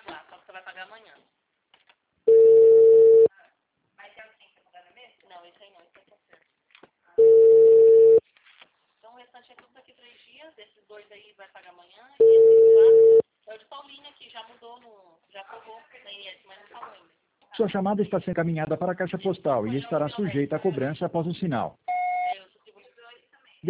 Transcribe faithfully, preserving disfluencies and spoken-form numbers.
Tá, só que você vai pagar amanhã. Mas é assim, você pagar no mês? Não, esse aí não, esse aí tá certo. Então o restante é tudo daqui três dias, esses dois aí vai pagar amanhã, e esses quatro, é o de Paulinha aqui, já mudou, no, já pagou, tem esse, mas não pagou ainda. Sua chamada está sendo encaminhada para a caixa postal e estará sujeita a cobrança após o sinal.